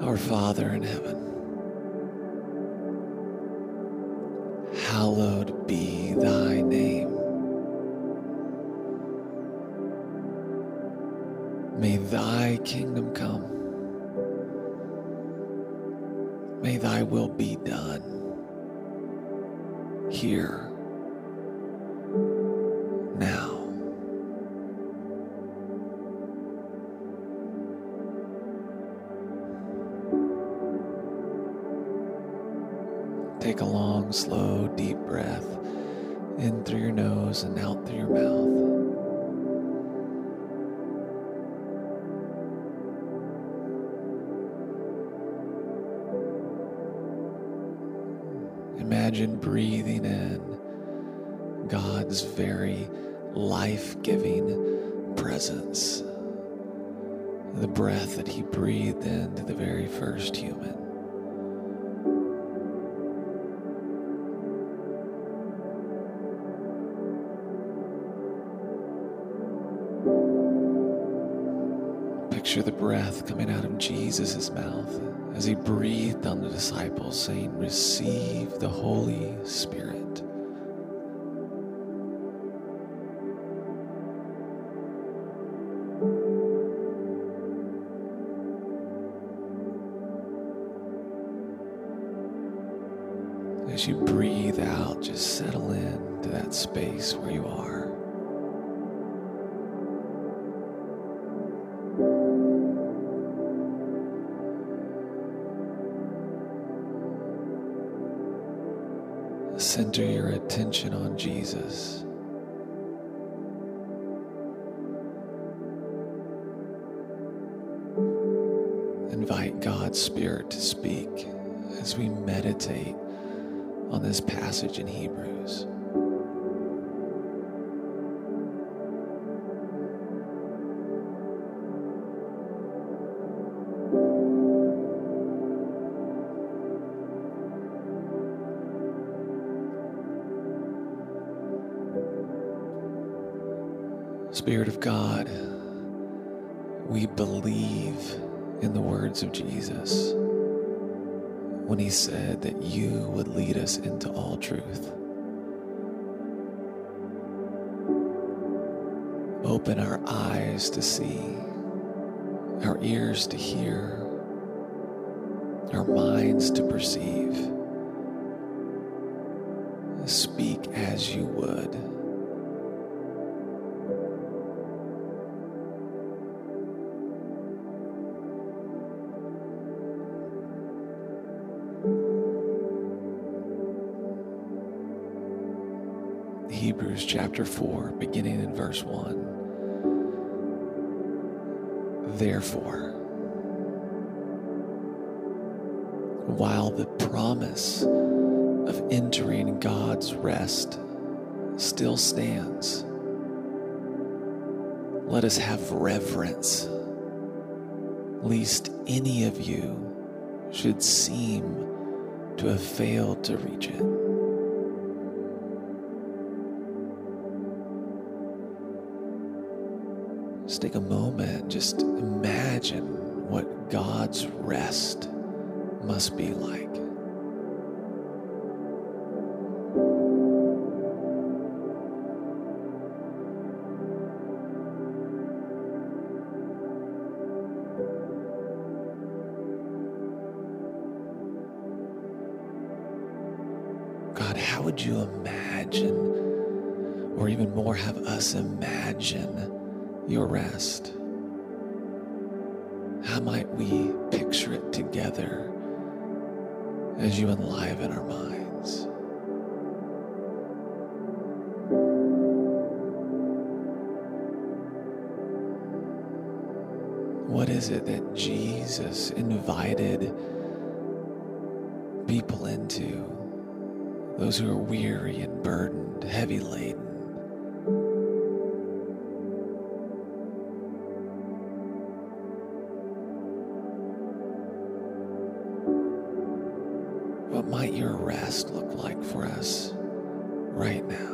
Our Father in heaven, hallowed be thy name. May thy kingdom come. May thy will be done here, now. Take a long, slow, deep breath in through your nose and out through your mouth. Imagine breathing in God's very life-giving presence, the breath that he breathed into the very first human. Picture the breath coming out of Jesus' mouth as he breathed on the disciples, saying, "Receive the Holy Spirit." As you breathe out, just settle in to that space where you are. Center your attention on Jesus. Invite God's Spirit to speak as we meditate on this passage in Hebrews. Spirit of God, we believe in the words of Jesus when he said that you would lead us into all truth. Open our eyes to see, our ears to hear, our minds to perceive. Speak as you would. Hebrews chapter 4, beginning in verse 1. Therefore, while the promise of entering God's rest still stands, let us have reverence, lest any of you should seem to have failed to reach it. Just take a moment, just imagine what God's rest must be like. God, how would you imagine, or even more have us imagine, your rest? How might we picture it together as you enliven our minds? What is it that Jesus invited people into, those who are weary and burdened, heavy laden? What might your rest look like for us right now?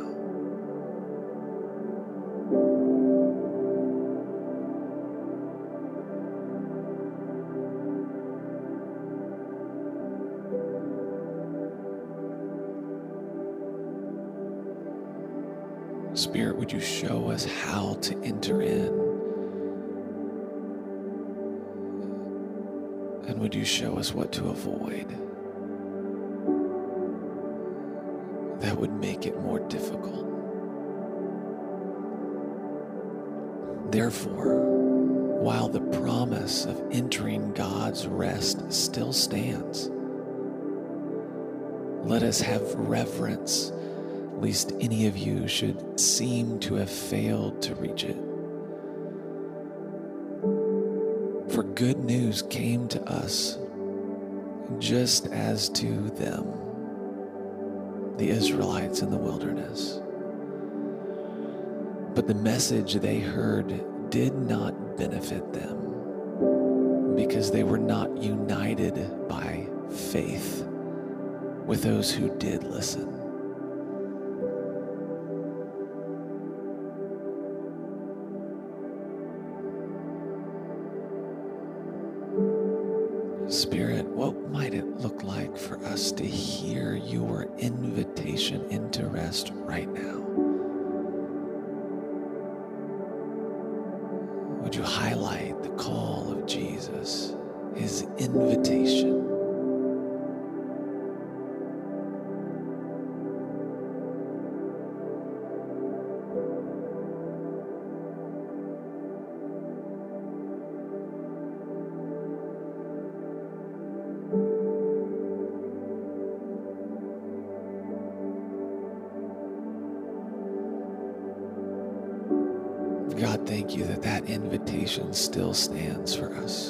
Spirit, would you show us how to enter in? And would you show us what to avoid that would make it more difficult? Therefore, while the promise of entering God's rest still stands, let us have reverence, lest any of you should seem to have failed to reach it. For good news came to us just as to them, the Israelites in the wilderness. But the message they heard did not benefit them because they were not united by faith with those who did listen. Spirit, what might it look like for us to hear your invitation into rest right now? Would you highlight the call of Jesus, his invitation? God, thank you that that invitation still stands for us.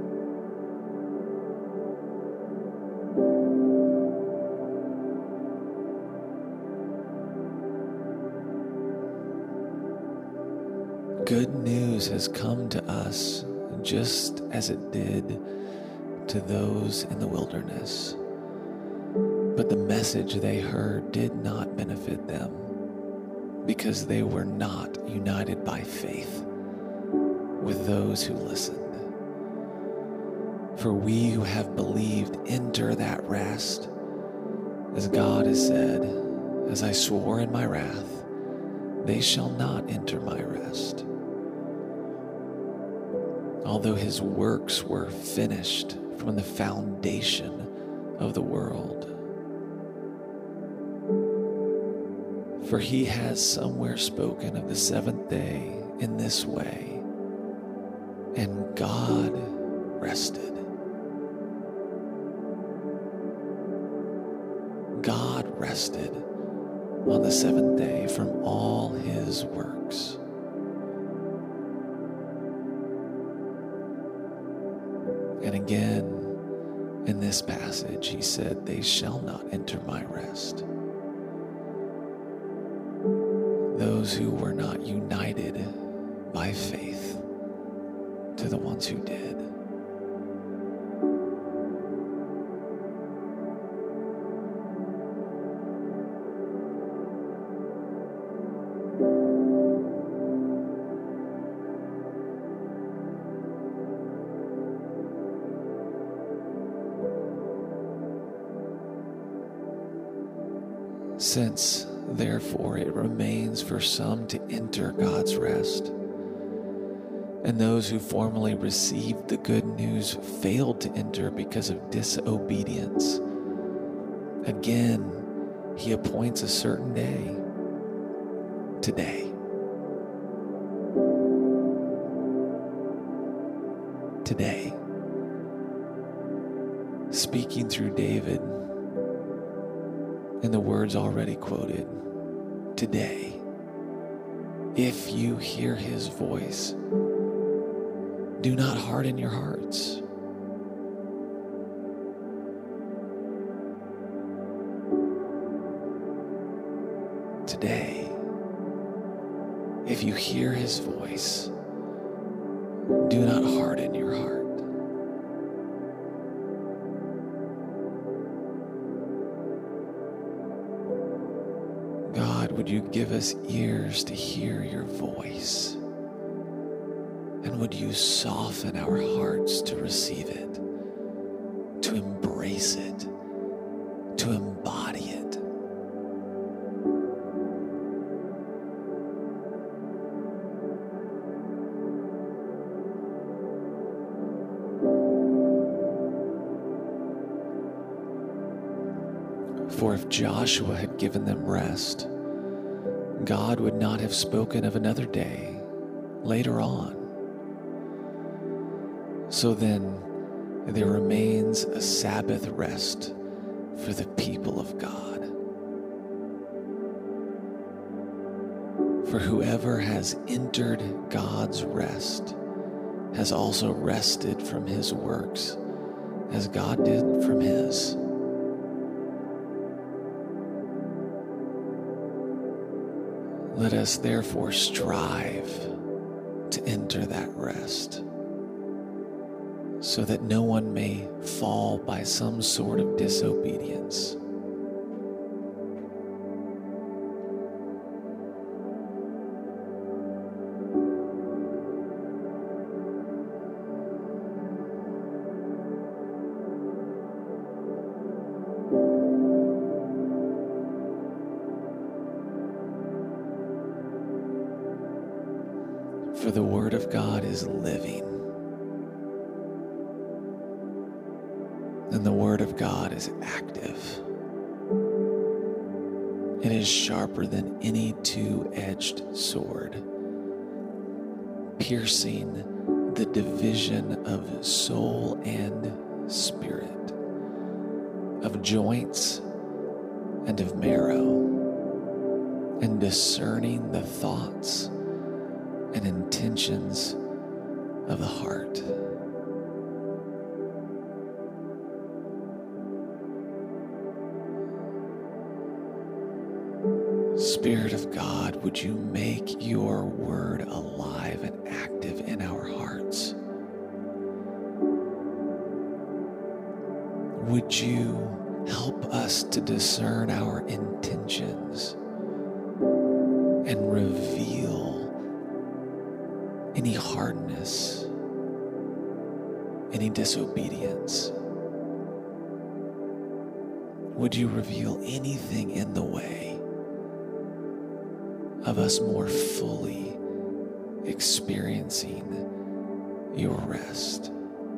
Good news has come to us just as it did to those in the wilderness. But the message they heard did not benefit them, because they were not united by faith with those who listened. For we who have believed enter that rest, as God has said, as I swore in my wrath, they shall not enter my rest. Although his works were finished from the foundation of the world. For he has somewhere spoken of the seventh day in this way, and God rested. God rested on the seventh day from all his works. And again, in this passage, he said, they shall not enter my rest. Those who were not united by faith to the ones who did. Since, therefore, it remains for some to enter God's rest, and those who formerly received the good news failed to enter because of disobedience, again, he appoints a certain day, today. Today, speaking through David, in the words already quoted, today, if you hear his voice, do not harden your hearts. Today, if you hear his voice, do not harden your heart. God, would you give us ears to hear your voice? And would you soften our hearts to receive it, to embrace it, to embody it? For if Joshua had given them rest, God would not have spoken of another day later on. So then, there remains a Sabbath rest for the people of God. For whoever has entered God's rest has also rested from his works, as God did from his. Let us therefore strive to enter that rest, so that no one may fall by some sort of disobedience. For the Word of God is living, and the Word of God is active. It is sharper than any two-edged sword, piercing the division of soul and spirit, of joints and of marrow, and discerning the thoughts and intentions of the heart. Spirit of God, would you make your word alive and active in our hearts? Would you help us to discern our intentions and reveal any hardness, any disobedience? Would you reveal anything in the way of us more fully experiencing your rest?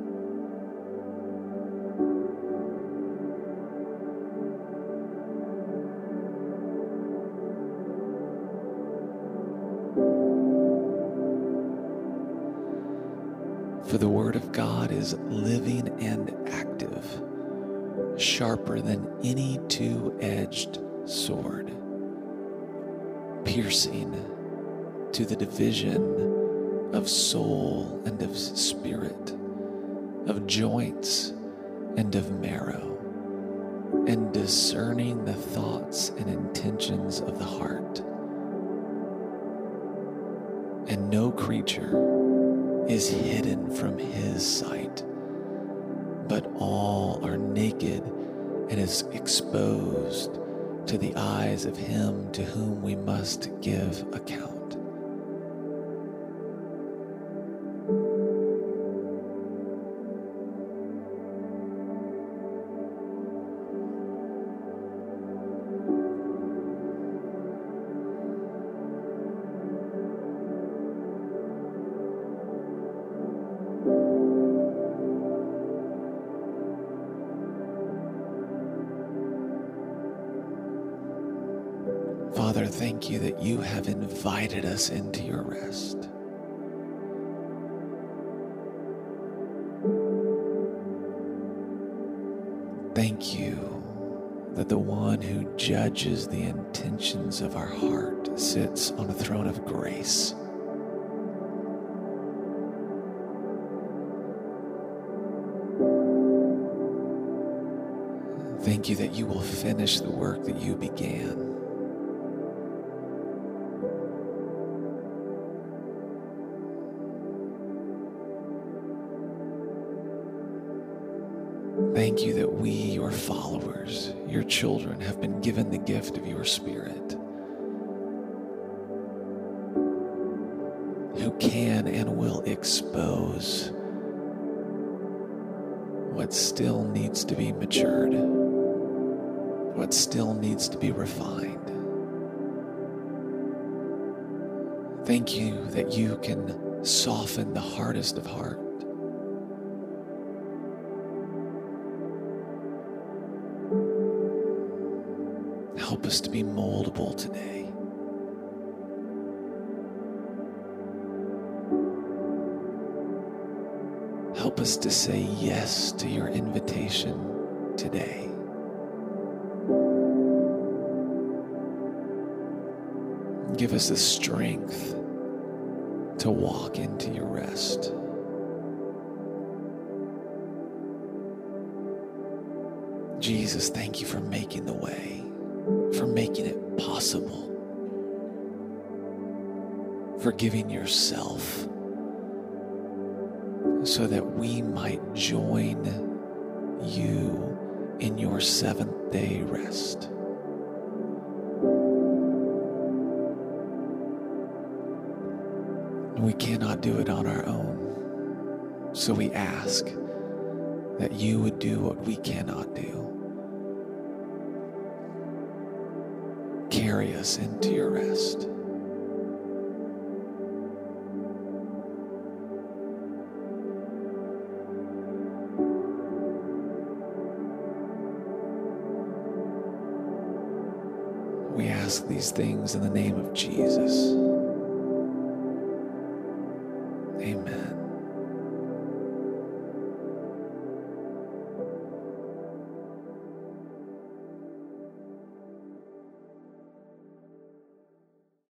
For the Word of God is living and active, sharper than any two-edged sword, piercing to the division of soul and of spirit, of joints and of marrow, and discerning the thoughts and intentions of the heart. And no creature is hidden from his sight, but all are naked and is exposed to the eyes of him to whom we must give account. Father, thank you that you have invited us into your rest. Thank you that the one who judges the intentions of our heart sits on a throne of grace. Thank you that you will finish the work that you began. Thank you that we, your followers, your children, have been given the gift of your Spirit, who can and will expose what still needs to be matured, what still needs to be refined. Thank you that you can soften the hardest of heart. us to be moldable today. Help us to say yes to your invitation today. Give us the strength to walk into your rest. Jesus, thank you for making the way, for making it possible, for giving yourself so that we might join you in your seventh day rest. We cannot do it on our own, so we ask that you would do what we cannot do. Carry us into your rest. We ask these things in the name of Jesus. Amen.